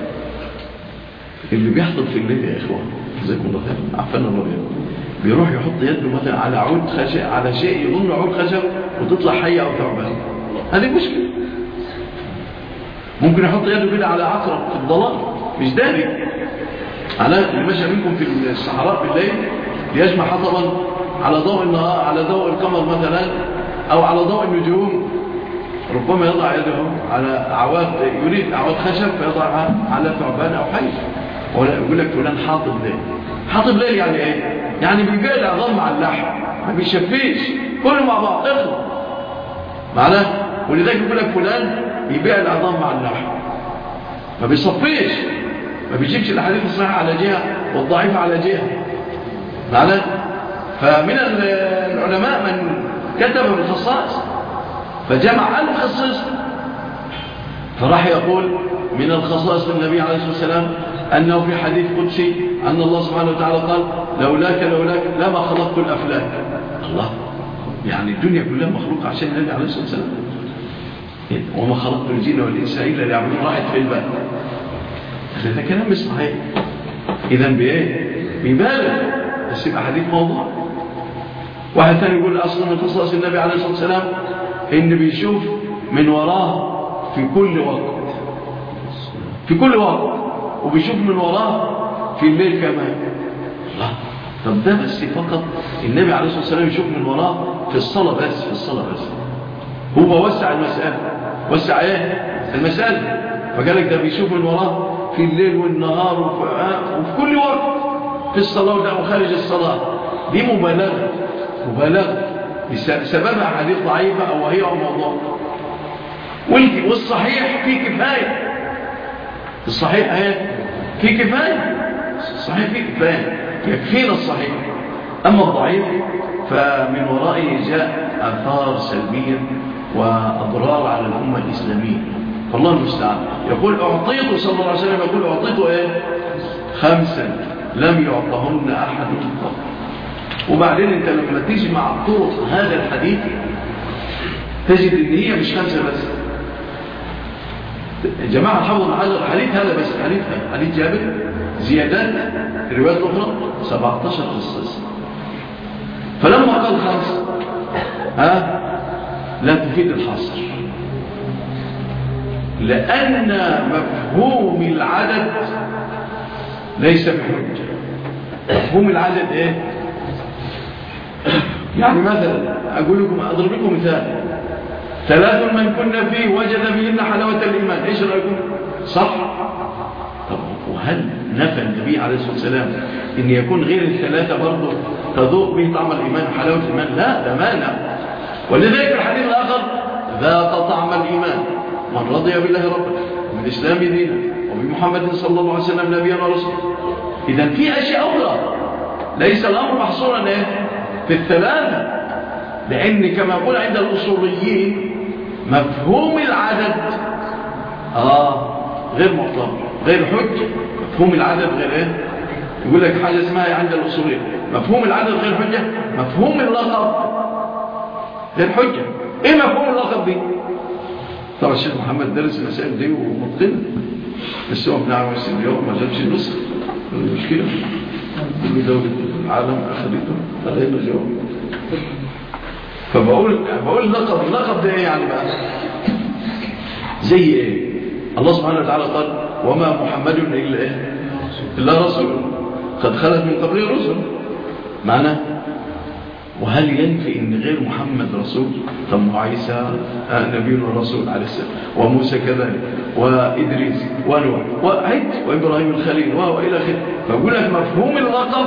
اللي بيحطب في الليل يا إخوان جزاكم الله خير عفنا الله بيه، بيروح يحط يده مثلا على عود خشب، على شيء يظن عود خشب وتطلع حية أو تعبان، هذه مشكلة. ممكن يحط يده كده على عقرب في الظلام مش داري، على اللي ماشي منكم في الصحراء بالليل ليجمع حطبا على ضوء النهار، على ضوء القمر مثلا أو على ضوء النجوم، ربما يضع يده على عواد، يريد عواد خشب فيضعها على ثعبان أو حي، ولا يقول لك فلان حاطب ليل. حاطب ليل يعني ايه؟ يعني بيبيع العظام مع اللحم، ما بيشفيش، كله مع بعض اخلط معناه. ولذلك يقول لك فلان يبيع العظام مع اللحم، ما بيصفيش، ما بيجيبش الاحاديث الصحيحه على جهه والضعيفه على جهه معناه. فمن العلماء من كتب بالخصائص فجمع ألف خصيص، فراح يقول من الخصائص للنبي عليه الصلاة والسلام أنه في حديث قدسي أن الله سبحانه وتعالى قال: لولاك لولاك لما خلقت الأفلاك. الله، يعني الدنيا كلها مخلوقة عشان النبي عليه الصلاة والسلام. وما خلقت الجن والإنس إلا ليعبدون. راحت في الباب ده كلام مش صحيح. إذا بإيه؟ بيبالغ، بس يبقى حديث موضوع. واحد ثاني يقول أصلا من خصائص النبي عليه الصلاة والسلام إن بيشوف من وراه في كل وقت، في كل وقت، وبيشوف من وراه في الليل كمان. لا، طب ده بس فقط النبي عليه الصلاة والسلام يشوف من وراه في الصلاة بس، في الصلاة بس. هو وسع المسألة، وسع ايه المسألة، فقال لك ده بيشوف من وراه في الليل والنهار وفي, آه وفي كل وقت في الصلاة وده وخارج الصلاة. دي مبالغة، مبالغة سببها حديث ضعيفة أو وهي أو موضوع. والصحيح في كفاية، الصحيح ايه في كفاية، الصحيح في كفاية، يكفينا الصحيح. أما الضعيف فمن ورائه جاء آثار سلبية وأضرار على الأمة الإسلامية، فالله المستعان. يقول أعطيته صلى الله عليه وسلم، يقول أعطيته إيه؟ خمسا لم يعطهن أحد قبل. وبعدين أنت لما تجمع طرق هذا الحديث تجد أن هي مش خمسة بس. جماعة الحفظ الحجر الحديث هذا بس، حديث حديث جابر زيادات الروايات الأخرى سبعة عشر قصة. فلما قال خمس ها لا تفيد الحصر، لأن مفهوم العدد ليس بحجة. مفهوم العدد ايه؟ يعني مثلا أقول لكم، أضرب لكم مثال: ثلاث من كنا فيه وجد بهن حلاوة الإيمان. إيش رأيكم؟ صح؟ طب وهل نفى النبي عليه الصلاة والسلام إن يكون غير الثلاثة برضه تذوق به طعم الإيمان وحلاوة الإيمان؟ لا، ده مانع. ولذلك الحديث الآخر: ذاق طعم الإيمان من رضي بالله ربا وبالإسلام دينا وبمحمد صلى الله عليه وسلم نبيا ورسولا. إذا في أشياء أخرى، ليس الأمر محصورا إيه؟ في الثلاثة، لأن كما يقول عند الأصوليين مفهوم العدد آه غير معتبر، غير حجة. مفهوم العدد غير إيه؟ يقول لك حاجة اسمها عند الأصوليين مفهوم العدد غير حجة، مفهوم اللقب غير حجة. إيه مفهوم اللقب دي؟ طبعا الشيخ محمد درس المسائل دي ومتقنة، بس هو ابن عام اليوم ما جابش النسخ. المشكلة كل دولة العالم أخذته لغير الجواب. فبقول بقول اللقب، اللقب ده ايه يعني بقى؟ زي ايه؟ الله سبحانه وتعالى قال: وما محمد الا ايه؟ الا رسول قد خلت من قبله الرسل. معناه وهل ينفي ان غير محمد رسول؟ طب عيسى نبي ورسول عليه السلام، وموسى كذلك، وادريس ونوح وعد وابراهيم الخليل والى اخره. فبقول لك مفهوم اللقب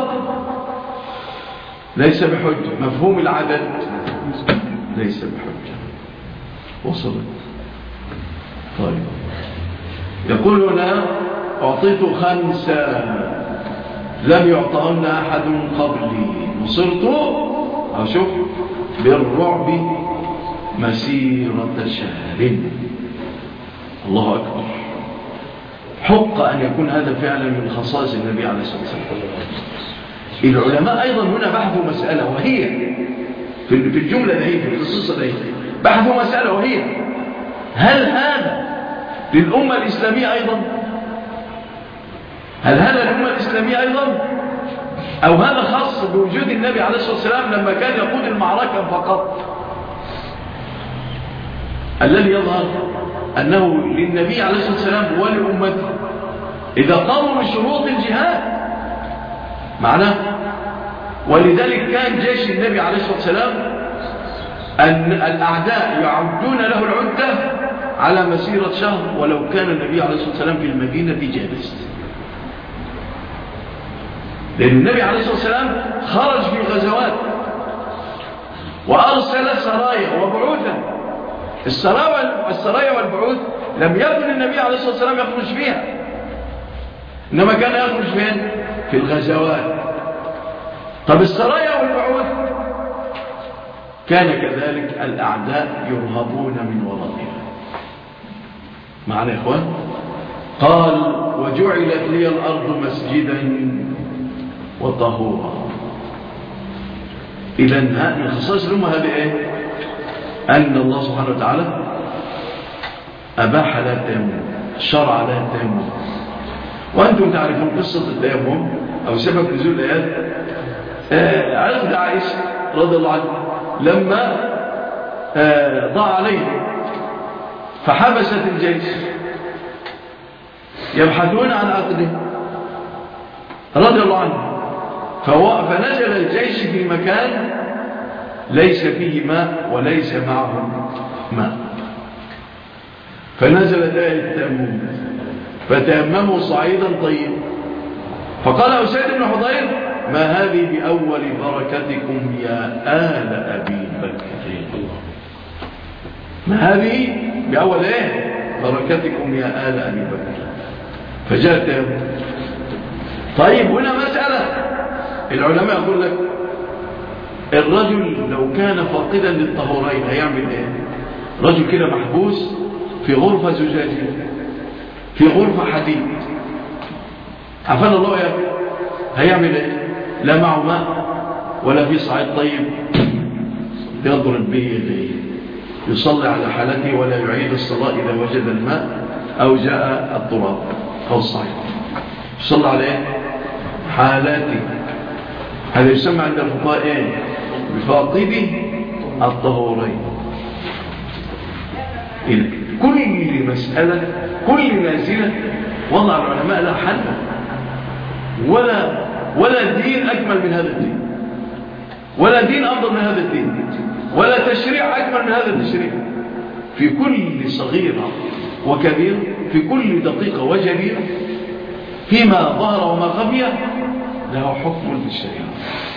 ليس بحجة، مفهوم العدد ليس بحجة. وصلت؟ طيب، يقول هنا: أعطيت خمسة لم يعطهن أحد قبلي، نصرت أشوف بالرعب مسيرة شهر. الله أكبر. حق أن يكون هذا فعلا من خصائص النبي عليه الصلاة والسلام. العلماء أيضا هنا بحثوا مسألة، وهي في الجملة دي، في القصة دي بحثوا مسألة، وهي: هل هذا للأمة الإسلامية أيضا؟ هل هذا للأمة الإسلامية أيضا؟ أو هذا خاص بوجود النبي عليه الصلاة والسلام لما كان يقود المعركة فقط؟ الذي يظهر أنه للنبي عليه الصلاة والسلام ولأمته إذا قاموا بشروط الجهاد معناه. ولذلك كان جيش النبي عليه الصلاة والسلام أن الأعداء يعدون له العدة على مسيرة شهر، ولو كان النبي عليه الصلاة والسلام في المدينة جالس. لأن النبي عليه الصلاة والسلام خرج في غزوات وأرسل سرايا وبعوثا. السرايا والبعوث لم يكن النبي عليه الصلاة والسلام يخرج فيها، إنما كان يخرج فين؟ في الغزوات. طب السرايا والبعوث كان كذلك الأعداء يرهبون من ورائها. معنا يا إخوان؟ قال: وجعلت لي الأرض مسجدا وطهورا. إذن من خصائص الأمة هذه إيه؟ أن الله سبحانه وتعالى أباح لا تيمم، شرع لا تيمم، وأنتم تعرفون قصة التيمم أو سبب نزول الآيات. آه عقد عائشة رضي الله عنها لما آه ضاع عليه فحبست الجيش يبحثون عن عقده رضي الله عنه، فنزل الجيش في مكان ليس فيه ماء وليس معه ماء، فنزلت آية التيمم فتيمموا صعيدا طيبا. فقال أسيد بن حضير: ما هذه بأول بركتكم يا آل أبي بكر؟ ما هذه بأول إيه بركتكم يا آل أبي بكر؟ فجاء التيمم. طيب هنا مسألة العلماء يقول لك الرجل لو كان فاقدا للطهورين هيعمل ايه؟ رجل كده محبوس في غرفة زجاجية في غرفة حديد، عفان الله يا هيعمل ايه؟ لا معه ماء ولا في صعيد طيب يضرب به يصلي على حالته ولا يعيد الصلاة إذا وجد الماء أو جاء التراب أو الصعيد، يصلي على ايه؟ حالته. هذا يسمى عند الفقهاء ايه؟ بفاقد الطهورين. كل مسألة كل نازلة وضع العلماء لها حل، ولا ولا دين أكمل من هذا الدين، ولا دين أفضل من هذا الدين، ولا تشريع أكمل من هذا التشريع. في كل صغيرة وكبيرة، في كل دقيقة وجبيرة، فيما ظهر وما خفي له حكم في الشريعة.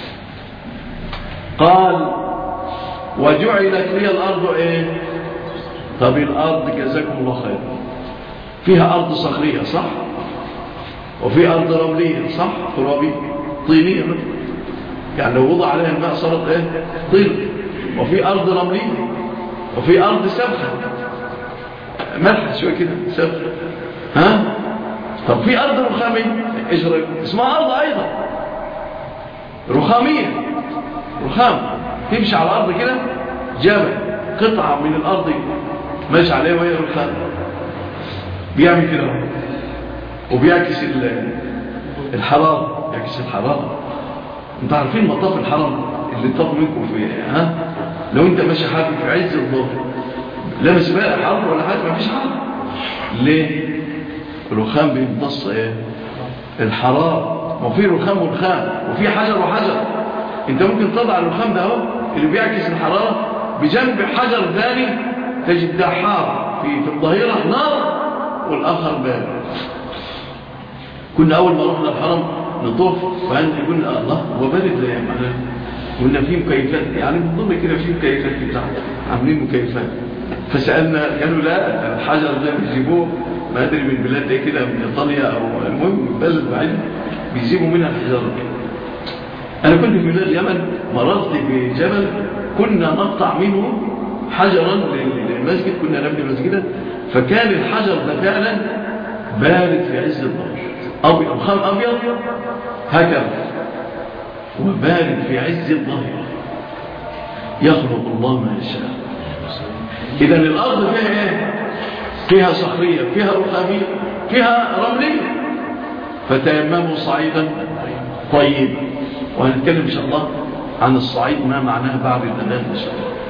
قال: وجعلت لي الأرض إيه؟ طب الأرض جزاكم الله خير فيها أرض صخرية صح؟ وفي أرض رملية صح؟ ترابية طينية، يعني لو وضع عليها الماء صارت إيه؟ طين. وفي أرض رملية، وفي أرض سبخة ملح شوية كده سبخة. ها؟ طب في أرض رخامية إجرى اسمها أرض أيضا رخامية، رخام تمشي على الأرض كده جبل قطعة من الأرض ماشي عليها وهي رخام، بيعمل كده وبيعكس الحرارة، يعكس الحرارة. انتوا عارفين مطاف الحرام اللي طاف منكم في ها؟ لو انت ماشي حافي في عز الظهر لابس بقى حرب ولا حاجة مفيش حرب، ليه؟ الرخام بيمتص ايه؟ الحرارة. وفي رخام ورخام وفي حجر وحجر، انت ممكن تضع الرخام ده اهو اللي بيعكس الحرارة بجنب حجر ثاني تجد ده حار في في الظهيرة نار والآخر بارد. كنا أول ما رحنا الحرم نطوف فعند قلنا الله هو بارد لا يعني معناه، قلنا فيه مكيفات يعني بالضبط كده فيه مكيفات بتاع عاملين مكيفات، فسألنا قالوا لا الحجر ده بيجيبوه ما أدري من بلاد ايه كده من إيطاليا أو المهم بلد بعيد بيجيبوا منها الحجارة. أنا كنت في بلاد اليمن مررت بجبل كنا نقطع منه حجرا للمسجد، كنا نبني مسجدا، فكان الحجر ده فعلا بارد في عز الظهر أبيض خام أبيض هكذا وبارد في عز الظهر. يخلق الله ما يشاء. إذا الأرض فيها إيه؟ فيها صخرية فيها رخامية فيها رملية، فتيمموا صعيدا طيب. وهنتكلم إن شاء الله عن الصعيد ما معناه بعد الأذان إن شاء الله.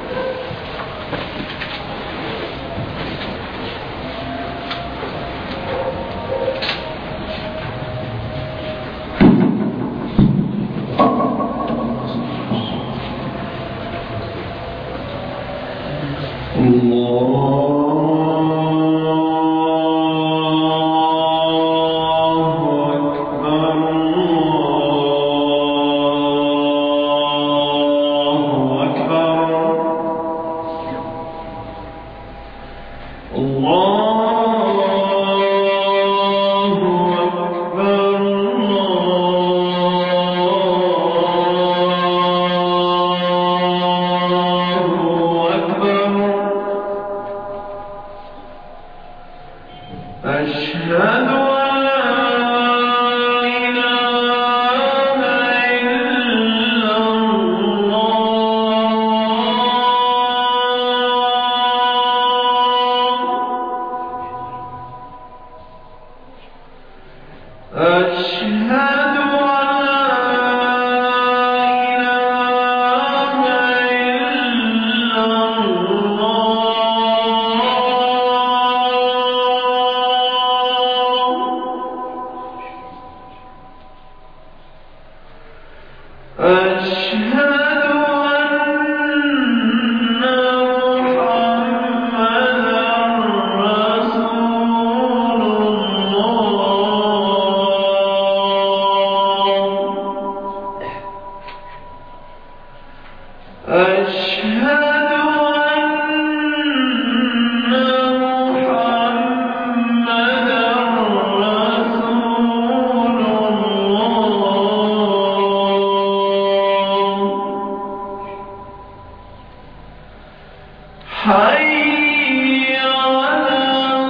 حي على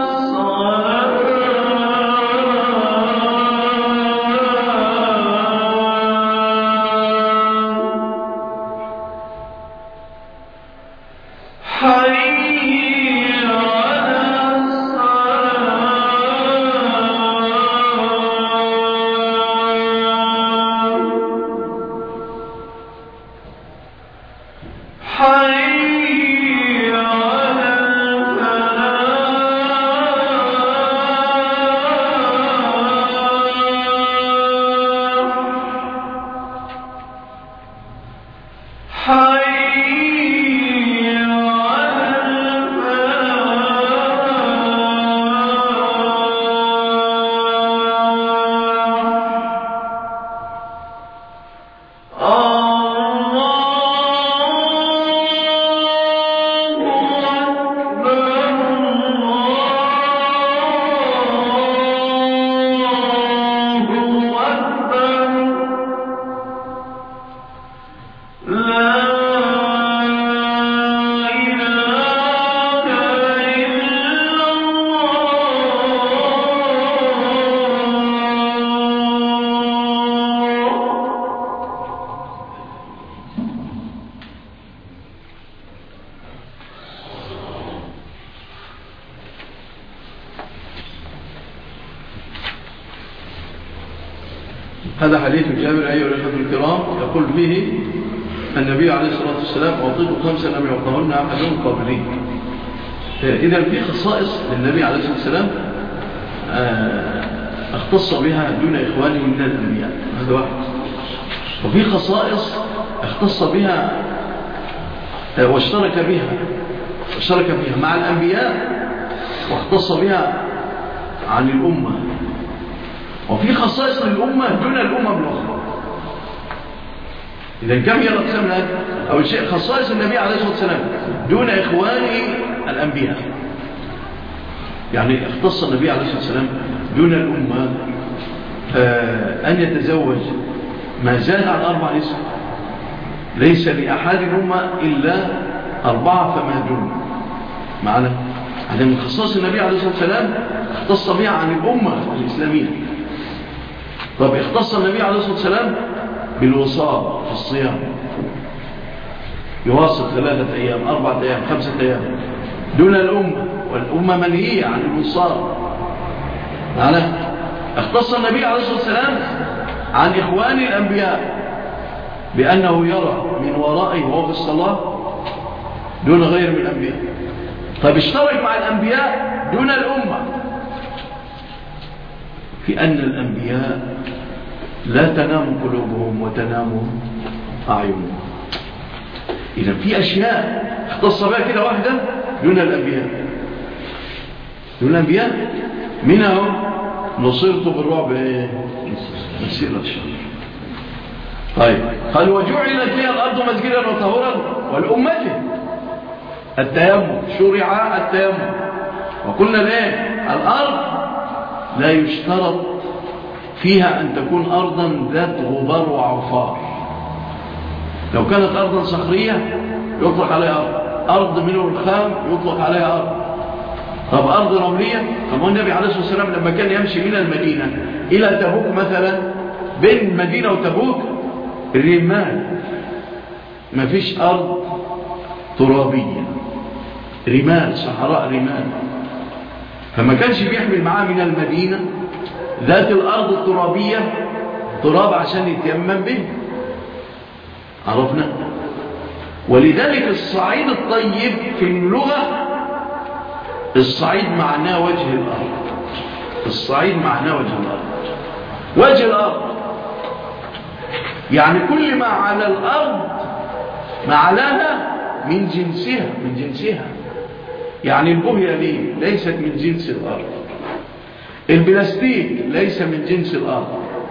هذا حديث جابر أيها الأخوة الكرام يقول فيه النبي عليه الصلاة والسلام أعطيت خمسا لم يعطهن أحد قبلي. إذا في خصائص للنبي عليه الصلاة والسلام اختص بها دون إخوانه من الأنبياء، هذا واحد. وفي خصائص اختص بها واشترك بها واشترك بها مع الأنبياء واختص بها عن الأمة. وفي خصائص للأمة دون الأمم الأخرى. إذا كم هي الأقسام الآن؟ أول شيء خصائص النبي عليه الصلاة والسلام دون إخوانه الأنبياء، يعني اختص النبي عليه الصلاة والسلام دون الأمة آه أن يتزوج ما زاد عن أربع نساء، ليس لأحد الأمة إلا أربعة فما دون. معنا هذا من خصائص النبي عليه الصلاة والسلام اختص بها عن الأمة الإسلامية. طب اختص النبي عليه الصلاة والسلام بالوصال في الصيام، يواصل ثلاثة أيام أربعة أيام خمسة أيام دون الأمة، والأمة منهية عن الوصال. معنا اختص النبي عليه الصلاة والسلام عن إخوان الأنبياء بأنه يرى من ورائه وهو في الصلاة دون غير من الأنبياء. طب اشترك مع الأنبياء دون الأمة في أن الأنبياء لا تنام قلوبهم وتنام أعينهم. إذا في أشياء اختص بها كده واحدة دون الأنبياء دون الأنبياء منهم نصرت بالرعب مسيرة الشر. طيب قال وجعلت لي الأرض مسجدا وطهورا والأمة التيمم، شرع التيمم. وقلنا ليه الأرض لا يشترط فيها أن تكون أرضا ذات غبار وعفار. لو كانت أرضا صخرية يطلق عليها أرض، أرض من الرخام يطلق عليها أرض. طب أرض رملية، طب النبي عليه الصلاة والسلام لما كان يمشي من المدينة إلى تبوك مثلا، بين المدينة وتبوك رمال، ما فيش أرض ترابية، رمال، صحراء رمال. فما كانش بيحمل معاه من المدينة ذات الأرض الترابية تراب عشان يتيمم به. عرفنا؟ ولذلك الصعيد الطيب في اللغة، الصعيد معناه وجه الأرض، الصعيد معناه وجه الأرض، وجه الأرض يعني كل ما على الأرض ما علاها من جنسها من جنسها يعني البهية دي ليست من جنس الأرض، البلاستيك ليس من جنس الأرض،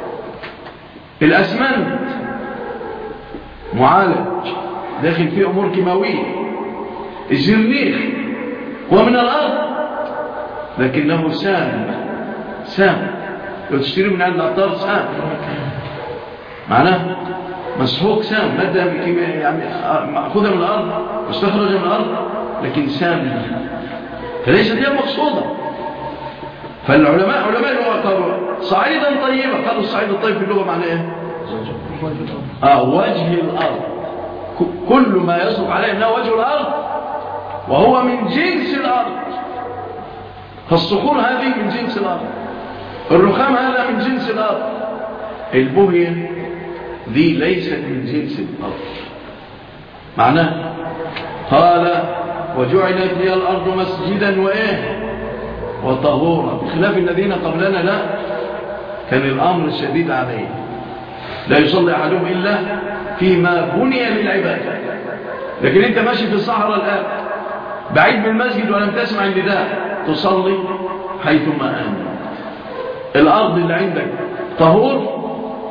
الأسمنت معالج داخل فيه أمور كيماوية، الجرنيخ هو من الأرض لكنه سام سام لو تشتري من عند العطار سام معناه مسحوق سام، مادة يعني مأخوذة من الأرض مستخرجة من الأرض لكن سامة، فليست هي المقصودة. فالعلماء علماء اللغة قالوا صعيدا طيبا، قالوا الصعيد الطيب في اللغة معناه ايه؟ آه وجه الأرض، كل ما يصف عليه أنه وجه الأرض وهو من جنس الأرض. فالصخور هذه من جنس الأرض، الرخام هذا من جنس الأرض، البهية دي ليست من جنس الأرض. معناه قال وجعلت لي الأرض مسجدا وإيه وطهورا، بخلاف الذين قبلنا لا، كان الأمر الشديد عليه، لا يصلي أحدهم إلا فيما بني للعبادة. لكن أنت ماشي في الصحراء الآن بعيد من المسجد ولم تسمع النداء، تصلي حيثما أنت. الأرض اللي عندك طهور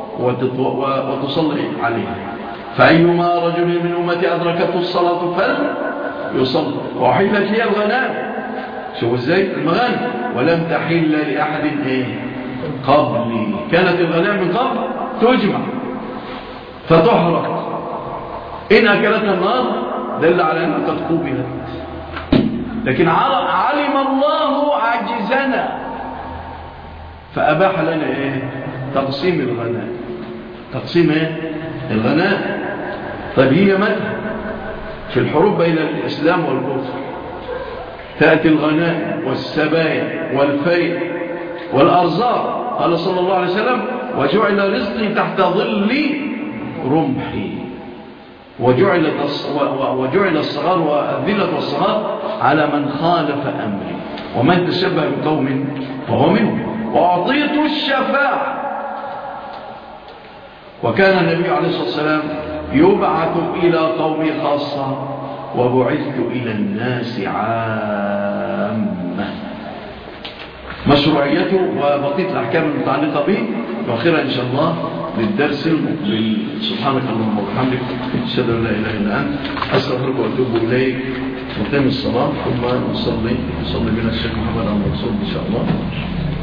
وتصلي عليها. فأيما رجل من أمتي أدركته الصلاة فليصلي. وحلت لي الغنائم، شوف ازاي المغانم، ولم تحل لأحد ايه قبلي. كانت الغنائم من قبل تجمع فتحرق، إن أكلتها النار دل على أنها قد قبلت. لكن علم الله عجزنا فأباح لنا إيه تقسيم الغنائم. تقسيم إيه الغنائم. طيب هي متى في الحروب بين الإسلام والكفر تأتي الغنائم والسبايا والفيء والأرزاق. قال صلى الله عليه وسلم وجعل رزقي تحت ظل رمحي، وجعل وجعل الصغار والذلة والصغار على من خالف أمري، ومن تشبه بقوم فهو منهم، وأعطيت الشفاعة. وكان النبي عليه الصلاة والسلام يبعث إلى قومه خاصة، وبعثت إلى الناس عامة. مشروعيته وبقية الأحكام المتعلقة به وآخرها إن شاء الله للدرس المقبل. سبحانك اللهم وبحمدك، أشهد أن لا إله إلا أنت، أستغفرك وأتوب إليك. نتم الصلاة ثم نصلي نصلي بنا الشيخ محمد عبد المقصود إن شاء الله.